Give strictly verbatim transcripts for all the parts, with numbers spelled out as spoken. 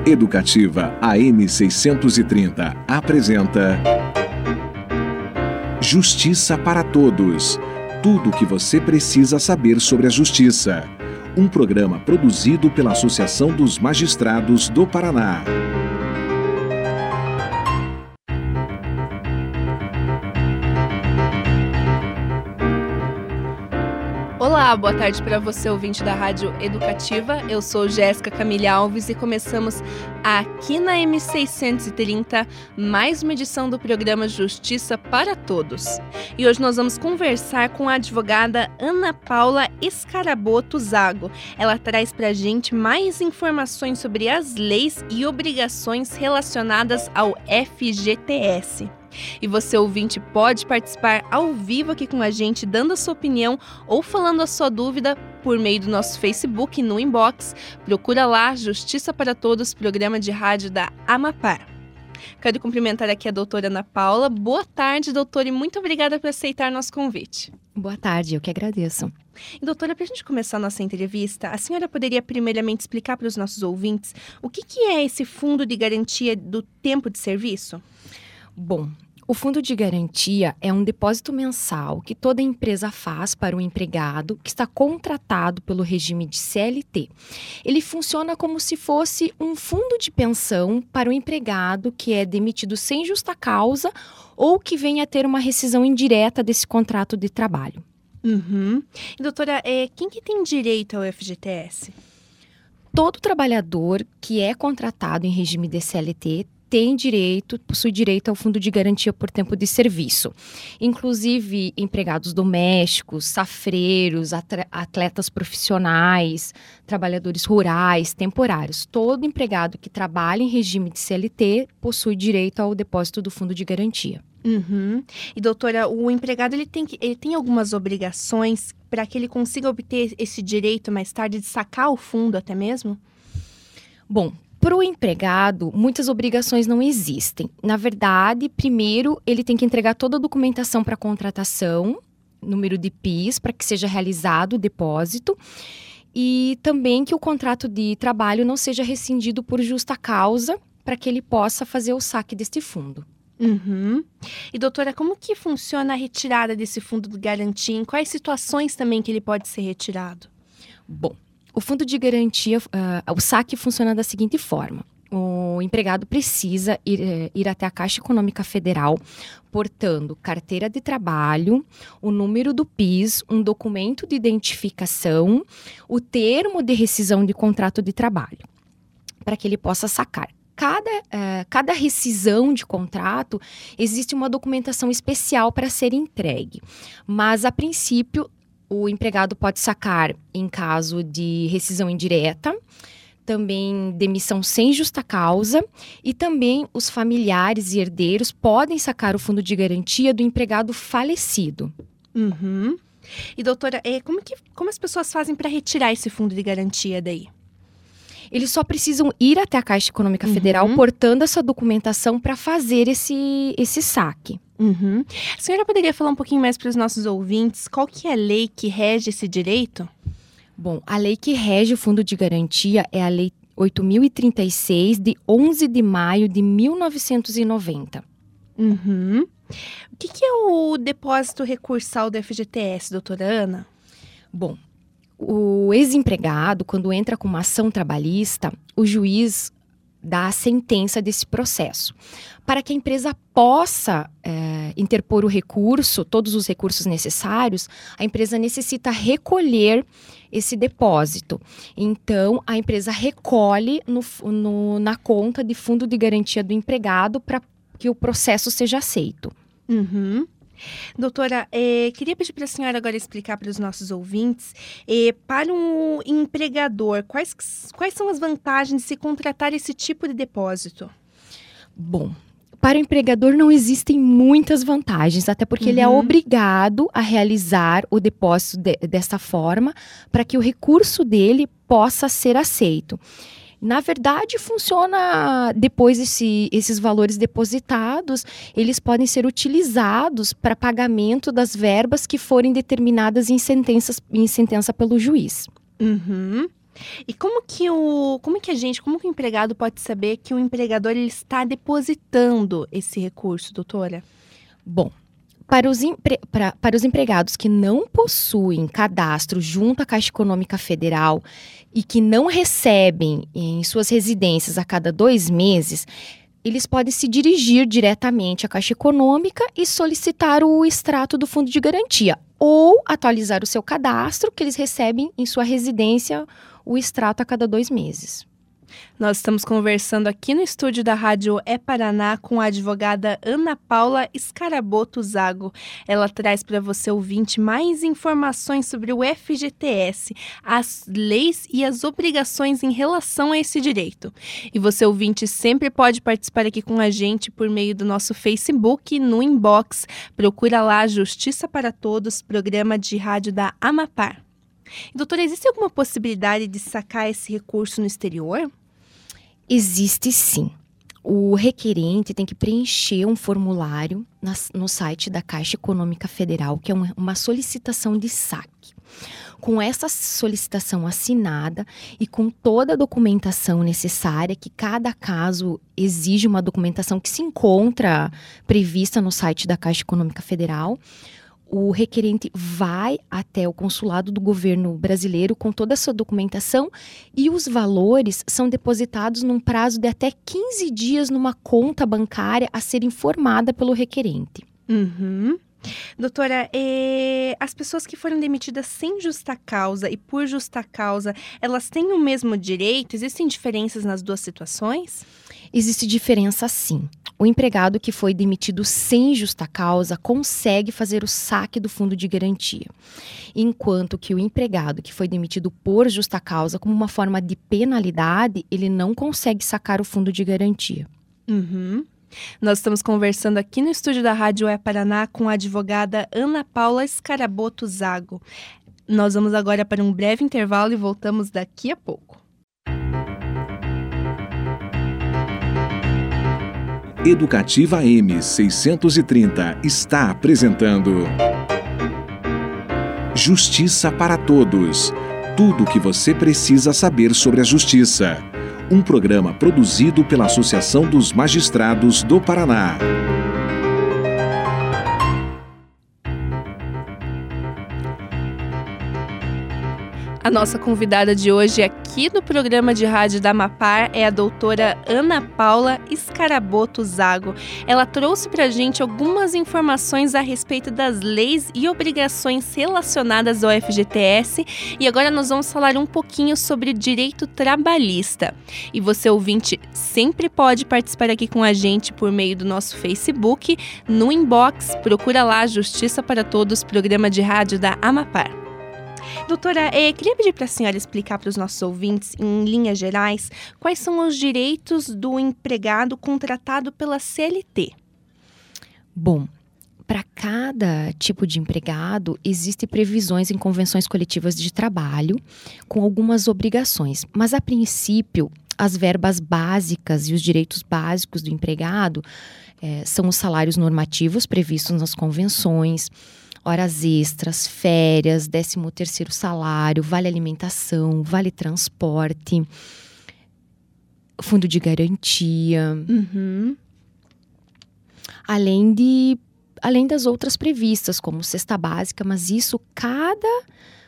Educativa A M seiscentos e trinta apresenta Justiça para Todos. Tudo o que você precisa saber sobre a justiça. Um programa produzido pela Associação dos Magistrados do Paraná. Olá, boa tarde para você, ouvinte da Rádio Educativa. Eu sou Jéssica Camille Alves e começamos aqui na M seiscentos e trinta mais uma edição do programa Justiça para Todos. E hoje nós vamos conversar com a advogada Ana Paula Scaraboto Zago. Ela traz para a gente mais informações sobre as leis e obrigações relacionadas ao F G T S. E você, ouvinte, pode participar ao vivo aqui com a gente, dando a sua opinião ou falando a sua dúvida por meio do nosso Facebook no inbox. Procura lá, Justiça para Todos, programa de rádio da Amapar. Quero cumprimentar aqui a doutora Ana Paula. Boa tarde, doutora, e muito obrigada por aceitar nosso convite. Boa tarde, eu que agradeço. E, doutora, para a gente começar a nossa entrevista, a senhora poderia primeiramente explicar para os nossos ouvintes o que, que é esse Fundo de Garantia do Tempo de Serviço? Bom, o Fundo de Garantia é um depósito mensal que toda empresa faz para o empregado que está contratado pelo regime de C L T. Ele funciona como se fosse um fundo de pensão para o empregado que é demitido sem justa causa ou que venha a ter uma rescisão indireta desse contrato de trabalho. Uhum. E, doutora, é, quem que tem direito ao F G T S? Todo trabalhador que é contratado em regime de C L T tem direito, possui direito ao Fundo de Garantia por Tempo de Serviço. Inclusive, empregados domésticos, safreiros, atletas profissionais, trabalhadores rurais, temporários. Todo empregado que trabalha em regime de C L T possui direito ao depósito do Fundo de Garantia. Uhum. E, doutora, o empregado ele tem, que, ele tem algumas obrigações para que ele consiga obter esse direito mais tarde de sacar o fundo até mesmo? Bom, para o empregado, muitas obrigações não existem. Na verdade, primeiro, ele tem que entregar toda a documentação para a contratação, número de P I S, para que seja realizado o depósito, e também que o contrato de trabalho não seja rescindido por justa causa, para que ele possa fazer o saque deste fundo. Uhum. E, doutora, como que funciona a retirada desse fundo de garantia? Em quais situações também que ele pode ser retirado? Bom, o fundo de garantia, uh, o saque funciona da seguinte forma. O empregado precisa ir, eh, ir até a Caixa Econômica Federal, portando carteira de trabalho, o número do P I S, um documento de identificação, o termo de rescisão de contrato de trabalho, para que ele possa sacar. Cada, uh, cada rescisão de contrato, existe uma documentação especial para ser entregue, mas, a princípio, o empregado pode sacar em caso de rescisão indireta, também demissão sem justa causa, e também os familiares e herdeiros podem sacar o fundo de garantia do empregado falecido. Uhum. E, doutora, é, como, que, como as pessoas fazem para retirar esse fundo de garantia daí? Eles só precisam ir até a Caixa Econômica Federal, uhum, portando essa documentação para fazer esse, esse saque. Uhum. A senhora poderia falar um pouquinho mais para os nossos ouvintes qual que é a lei que rege esse direito? Bom, a lei que rege o Fundo de Garantia é a Lei oito mil e trinta e seis, de onze de maio de mil novecentos e noventa. Uhum. O que, que é o depósito recursal do F G T S, doutora Ana? Bom, o ex-empregado, quando entra com uma ação trabalhista, o juiz dá a sentença desse processo. Para que a empresa possa é, interpor o recurso, todos os recursos necessários, a empresa necessita recolher esse depósito. Então, a empresa recolhe no, no, na conta de fundo de garantia do empregado para que o processo seja aceito. Uhum. Doutora, eh, queria pedir para a senhora agora explicar para os nossos ouvintes, eh, para um empregador, quais, quais são as vantagens de se contratar esse tipo de depósito? Bom, para o empregador não existem muitas vantagens, até porque, uhum, ele é obrigado a realizar o depósito de, dessa forma para que o recurso dele possa ser aceito. Na verdade, funciona depois esse, esses valores depositados, eles podem ser utilizados para pagamento das verbas que forem determinadas em, sentenças, em sentença pelo juiz. Uhum. E como que o, como que a gente, como que o empregado pode saber que o empregador ele está depositando esse recurso, doutora? Bom, para os, empre... para, para os empregados que não possuem cadastro junto à Caixa Econômica Federal e que não recebem em suas residências a cada dois meses, eles podem se dirigir diretamente à Caixa Econômica e solicitar o extrato do Fundo de Garantia ou atualizar o seu cadastro, que eles recebem em sua residência o extrato a cada dois meses. Nós estamos conversando aqui no estúdio da Rádio É Paraná com a advogada Ana Paula Scaraboto Zago. Ela traz para você, ouvinte, mais informações sobre o F G T S, as leis e as obrigações em relação a esse direito. E você, ouvinte, sempre pode participar aqui com a gente por meio do nosso Facebook, no inbox. Procura lá Justiça para Todos, programa de rádio da Amapar. Doutora, existe alguma possibilidade de sacar esse recurso no exterior? Existe sim. O requerente tem que preencher um formulário na, no site da Caixa Econômica Federal, que é uma, uma solicitação de saque. Com essa solicitação assinada e com toda a documentação necessária, que cada caso exige uma documentação que se encontra prevista no site da Caixa Econômica Federal, o requerente vai até o consulado do governo brasileiro com toda essa documentação e os valores são depositados num prazo de até quinze dias numa conta bancária a ser informada pelo requerente. Uhum. Doutora, eh, as pessoas que foram demitidas sem justa causa e por justa causa, elas têm o mesmo direito? Existem diferenças nas duas situações? Existe diferença sim. O empregado que foi demitido sem justa causa consegue fazer o saque do fundo de garantia, enquanto que o empregado que foi demitido por justa causa, como uma forma de penalidade, ele não consegue sacar o fundo de garantia. Uhum. Nós estamos conversando aqui no estúdio da Rádio É Paraná com a advogada Ana Paula Scaraboto Zago. Nós vamos agora para um breve intervalo e voltamos daqui a pouco. Educativa M seiscentos e trinta está apresentando Justiça para Todos. Tudo o que você precisa saber sobre a justiça. Um programa produzido pela Associação dos Magistrados do Paraná. A nossa convidada de hoje aqui no programa de rádio da Amapar é a doutora Ana Paula Scaraboto Zago. Ela trouxe para a gente algumas informações a respeito das leis e obrigações relacionadas ao F G T S e agora nós vamos falar um pouquinho sobre o direito trabalhista. E você, ouvinte, sempre pode participar aqui com a gente por meio do nosso Facebook, no inbox, procura lá Justiça para Todos, programa de rádio da Amapar. Doutora, eh, queria pedir para a senhora explicar para os nossos ouvintes, em linhas gerais, quais são os direitos do empregado contratado pela C L T. Bom, para cada tipo de empregado, existem previsões em convenções coletivas de trabalho, com algumas obrigações. Mas, a princípio, as verbas básicas e os direitos básicos do empregado eh, são os salários normativos previstos nas convenções, horas extras, férias, décimo terceiro salário, vale alimentação, vale transporte, fundo de garantia, Uhum. além de, além das outras previstas, como cesta básica, mas isso cada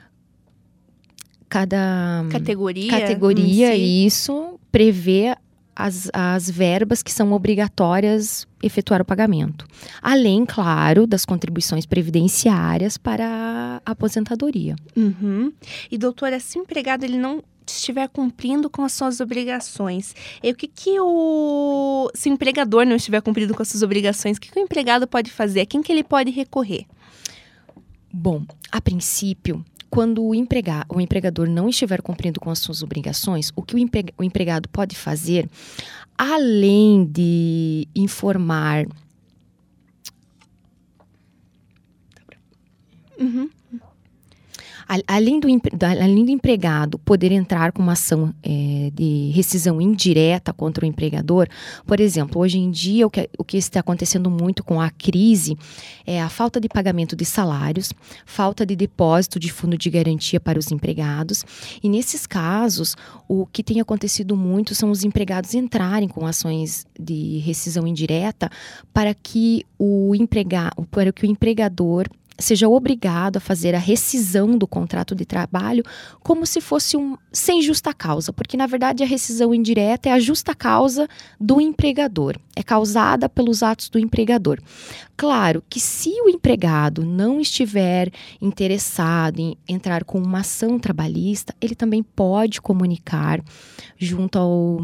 cada Categoria. categoria em si. isso prevê As, as verbas que são obrigatórias efetuar o pagamento. Além, claro, das contribuições previdenciárias para a aposentadoria. Uhum. E, doutora, se o empregado ele não estiver cumprindo com as suas obrigações, e o que que o... Se o empregador não estiver cumprindo com as suas obrigações, o que que o empregado pode fazer? A quem que ele pode recorrer? Bom, a princípio, quando o, emprega, o empregador não estiver cumprindo com as suas obrigações, o que o, empre, o empregado pode fazer, além de informar... Uhum. Além do, além do empregado poder entrar com uma ação é, de rescisão indireta contra o empregador, por exemplo, hoje em dia o que, o que está acontecendo muito com a crise é a falta de pagamento de salários, falta de depósito de fundo de garantia para os empregados, e nesses casos o que tem acontecido muito são os empregados entrarem com ações de rescisão indireta para que o, emprega, para que o empregador seja obrigado a fazer a rescisão do contrato de trabalho como se fosse um sem justa causa, porque na verdade a rescisão indireta é a justa causa do empregador, é causada pelos atos do empregador. Claro que se o empregado não estiver interessado em entrar com uma ação trabalhista, ele também pode comunicar junto ao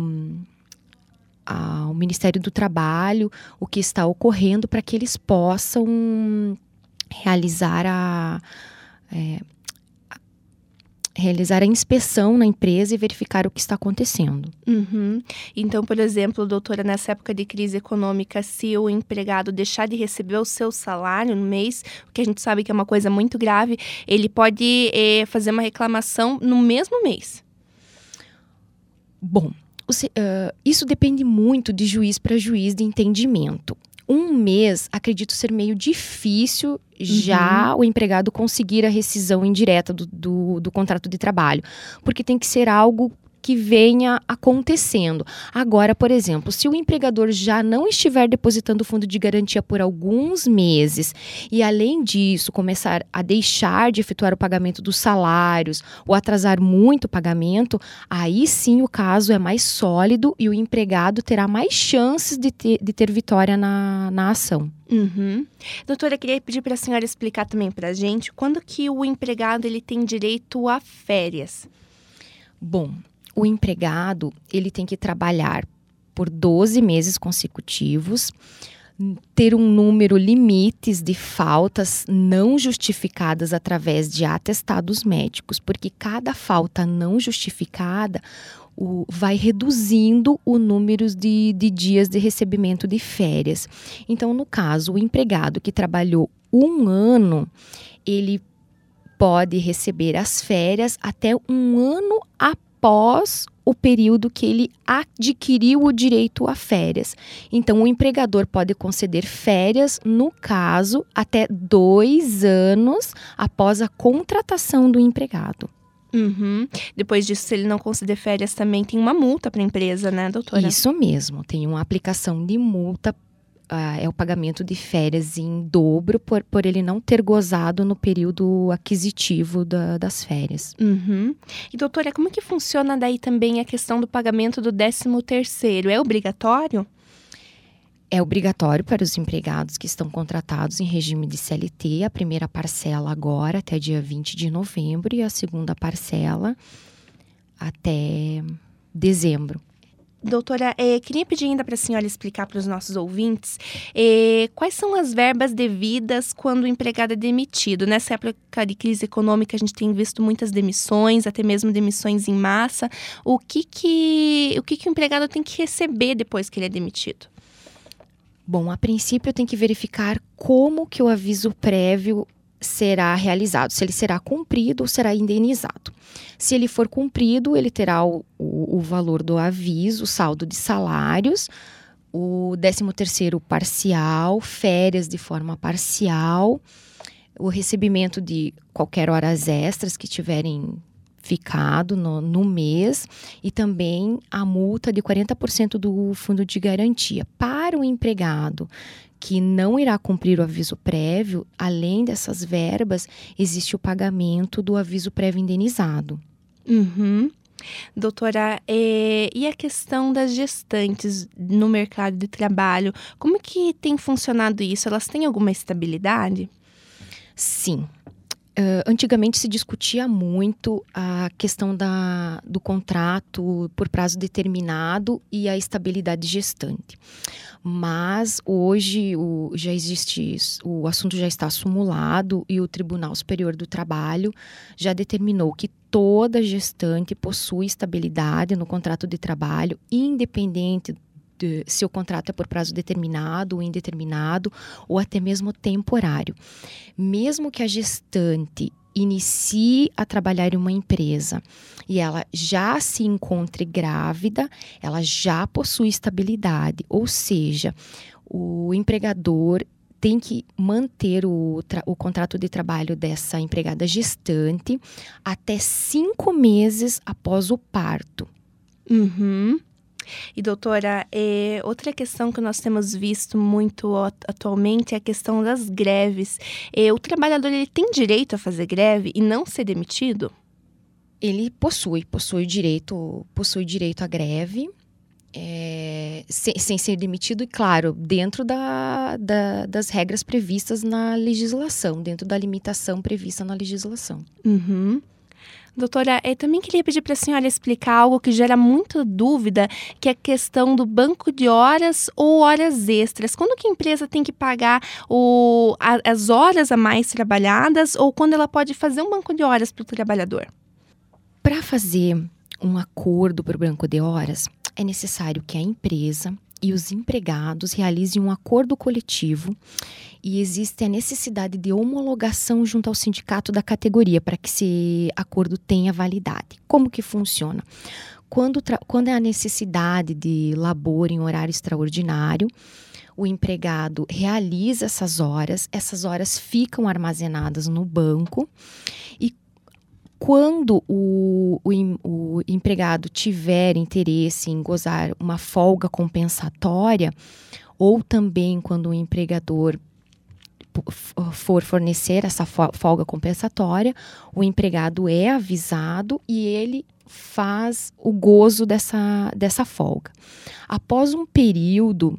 ao Ministério do Trabalho o que está ocorrendo para que eles possam realizar a, é, realizar a inspeção na empresa e verificar o que está acontecendo. Uhum. Então, por exemplo, doutora, nessa época de crise econômica, se o empregado deixar de receber o seu salário no mês, o que a gente sabe que é uma coisa muito grave, ele pode é, fazer uma reclamação no mesmo mês? Bom, uh, isso depende muito de juiz para juiz de entendimento. Um mês, acredito ser meio difícil já uhum. o empregado conseguir a rescisão indireta do, do, do contrato de trabalho, porque tem que ser algo que venha acontecendo. Agora, por exemplo, se o empregador já não estiver depositando fundo de garantia por alguns meses e, além disso, começar a deixar de efetuar o pagamento dos salários ou atrasar muito o pagamento, aí sim o caso é mais sólido e o empregado terá mais chances de ter, de ter vitória na, na ação. Uhum. Doutora, eu queria pedir para a senhora explicar também para a gente quando que o empregado ele tem direito a férias. Bom, o empregado, ele tem que trabalhar por doze meses consecutivos, ter um número limites de faltas não justificadas através de atestados médicos, porque cada falta não justificada o, vai reduzindo o número de, de dias de recebimento de férias. Então, no caso, o empregado que trabalhou um ano, ele pode receber as férias até um ano após após o período que ele adquiriu o direito a férias. Então, o empregador pode conceder férias, no caso, até dois anos após a contratação do empregado. Uhum. Depois disso, se ele não conceder férias, também tem uma multa para a empresa, né, doutora? Isso mesmo, tem uma aplicação de multa. Uh, é o pagamento de férias em dobro por, por ele não ter gozado no período aquisitivo da, das férias. Uhum. E doutora, como que funciona daí também a questão do pagamento do décimo terceiro? É obrigatório? É obrigatório para os empregados que estão contratados em regime de C L T, a primeira parcela agora até dia vinte de novembro e a segunda parcela até dezembro. Doutora, eh, queria pedir ainda para a senhora explicar para os nossos ouvintes eh, quais são as verbas devidas quando o empregado é demitido. Nessa época de crise econômica, a gente tem visto muitas demissões, até mesmo demissões em massa. O que, que, o, que, que o empregado tem que receber depois que ele é demitido? Bom, a princípio tem que verificar como que o aviso prévio será realizado, se ele será cumprido ou será indenizado. Se ele for cumprido, ele terá o, o, o valor do aviso, o saldo de salários, o décimo terceiro parcial, férias de forma parcial, o recebimento de qualquer horas extras que tiverem ficado no, no mês e também a multa de quarenta por cento do fundo de garantia. Para o empregado que não irá cumprir o aviso prévio, além dessas verbas, existe o pagamento do aviso prévio indenizado. Uhum. Doutora, é, e a questão das gestantes no mercado de trabalho, como que tem funcionado isso? Elas têm alguma estabilidade? Sim. Uh, antigamente se discutia muito a questão da, do contrato por prazo determinado e a estabilidade gestante. Mas hoje o, já existe, o assunto já está assumulado e o Tribunal Superior do Trabalho já determinou que toda gestante possui estabilidade no contrato de trabalho, independente de, se o contrato é por prazo determinado ou indeterminado ou até mesmo temporário. Mesmo que a gestante inicie a trabalhar em uma empresa e ela já se encontre grávida, ela já possui estabilidade, ou seja, o empregador tem que manter o, o contrato de trabalho dessa empregada gestante até cinco meses após o parto. Uhum. E doutora, é, outra questão que nós temos visto muito atualmente é a questão das greves. É, o trabalhador ele tem direito a fazer greve e não ser demitido? Ele possui, possui direito, possui direito à greve, é, sem, sem ser demitido e, claro, dentro da, da, das regras previstas na legislação, dentro da limitação prevista na legislação. Uhum. Doutora, eu também queria pedir para a senhora explicar algo que gera muita dúvida, que é a questão do banco de horas ou horas extras. Quando que a empresa tem que pagar o, a, as horas a mais trabalhadas ou quando ela pode fazer um banco de horas para o trabalhador? Para fazer um acordo para o banco de horas, é necessário que a empresa e os empregados realizem um acordo coletivo e existe a necessidade de homologação junto ao sindicato da categoria para que esse acordo tenha validade. Como que funciona? Quando, tra- quando há necessidade de labor em horário extraordinário, o empregado realiza essas horas, essas horas ficam armazenadas no banco e quando o, o, o empregado tiver interesse em gozar uma folga compensatória, ou também quando o empregador for fornecer essa folga compensatória, o empregado é avisado e ele faz o gozo dessa, dessa folga. Após um período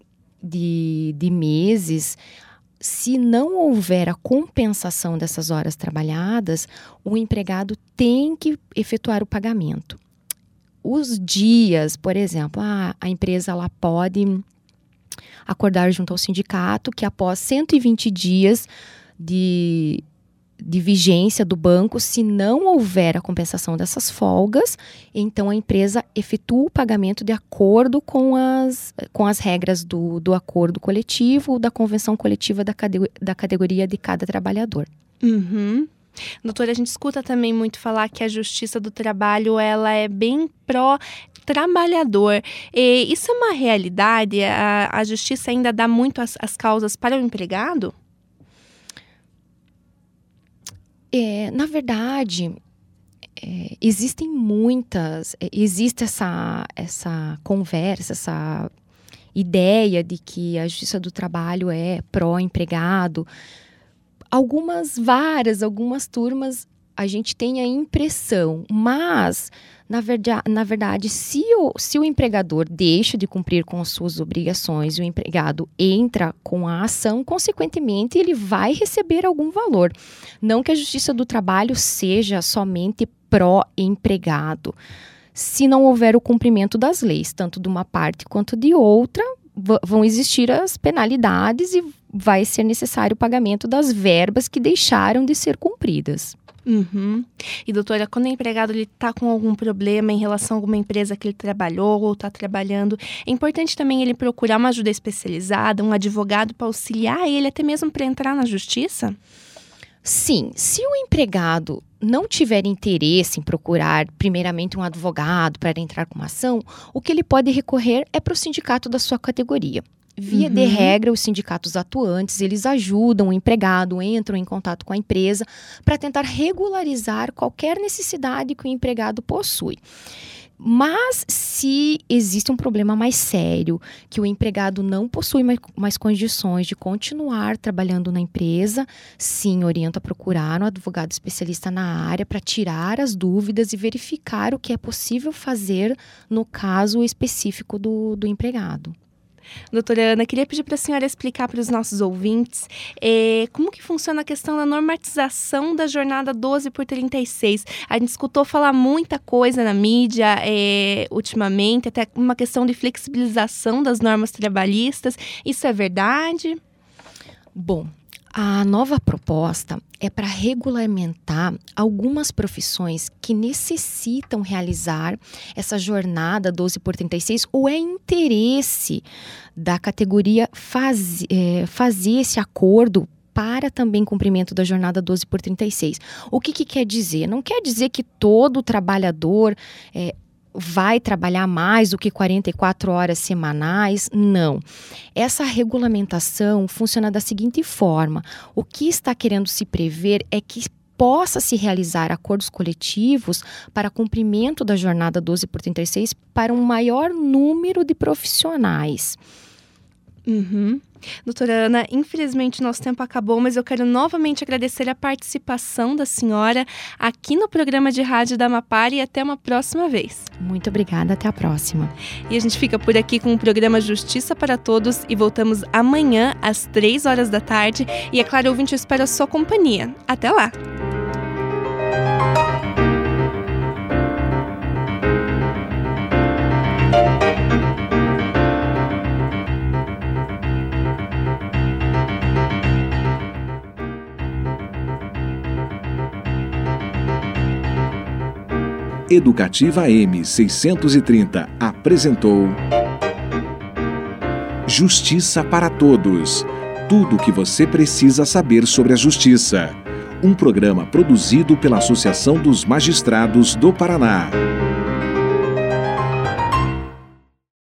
de, de meses, se não houver a compensação dessas horas trabalhadas, o empregado tem que efetuar o pagamento. Os dias, por exemplo, a, a empresa ela pode acordar junto ao sindicato que após cento e vinte dias de, de vigência do banco, se não houver a compensação dessas folgas, então a empresa efetua o pagamento de acordo com as, com as regras do, do acordo coletivo ou da convenção coletiva da, cade, da categoria de cada trabalhador. Uhum. Doutora, a gente escuta também muito falar que a Justiça do Trabalho ela é bem pró-trabalhador. E isso é uma realidade? A, a Justiça ainda dá muito as, as causas para o empregado? É, na verdade, é, existem muitas, é, existe essa, essa conversa, essa ideia de que a Justiça do Trabalho é pró-empregado. Algumas, várias, algumas turmas a gente tem a impressão, mas, na verdade, na verdade se, o, se o empregador deixa de cumprir com as suas obrigações e o empregado entra com a ação, consequentemente, ele vai receber algum valor. Não que a Justiça do Trabalho seja somente pró-empregado. Se não houver o cumprimento das leis, tanto de uma parte quanto de outra, v- vão existir as penalidades e vai ser necessário o pagamento das verbas que deixaram de ser cumpridas. Uhum. E doutora, quando o empregado está com algum problema em relação a alguma empresa que ele trabalhou ou está trabalhando, é importante também ele procurar uma ajuda especializada, um advogado para auxiliar ele até mesmo para entrar na justiça? Sim, se o empregado não tiver interesse em procurar primeiramente um advogado para entrar com uma ação, o que ele pode recorrer é para o sindicato da sua categoria. Via uhum. de regra, os sindicatos atuantes, eles ajudam o empregado, entram em contato com a empresa para tentar regularizar qualquer necessidade que o empregado possui. Mas se existe um problema mais sério, que o empregado não possui mais, mais condições de continuar trabalhando na empresa, sim, orienta a procurar um advogado especialista na área para tirar as dúvidas e verificar o que é possível fazer no caso específico do, do empregado. Doutora Ana, queria pedir para a senhora explicar para os nossos ouvintes eh, como que funciona a questão da normatização da jornada doze por trinta e seis. A gente escutou falar muita coisa na mídia eh, ultimamente, até uma questão de flexibilização das normas trabalhistas. Isso é verdade? Bom, a nova proposta é para regulamentar algumas profissões que necessitam realizar essa jornada doze por trinta e seis ou é interesse da categoria faz, é, fazer esse acordo para também cumprimento da jornada doze por trinta e seis. O que, que quer dizer? Não quer dizer que todo trabalhador é, vai trabalhar mais do que quarenta e quatro horas semanais, não. Essa regulamentação funciona da seguinte forma: o que está querendo se prever é que possa se realizar acordos coletivos para cumprimento da jornada doze por trinta e seis para um maior número de profissionais. Uhum. Doutora Ana, infelizmente nosso tempo acabou, mas eu quero novamente agradecer a participação da senhora aqui no programa de rádio da Amapar e até uma próxima vez. Muito obrigada, até a próxima. E a gente fica por aqui com o programa Justiça para Todos e voltamos amanhã às três horas da tarde. E é claro, ouvinte, eu espero a sua companhia. Até lá! Educativa M seiscentos e trinta apresentou Justiça para Todos. Tudo o que você precisa saber sobre a justiça. Um programa produzido pela Associação dos Magistrados do Paraná.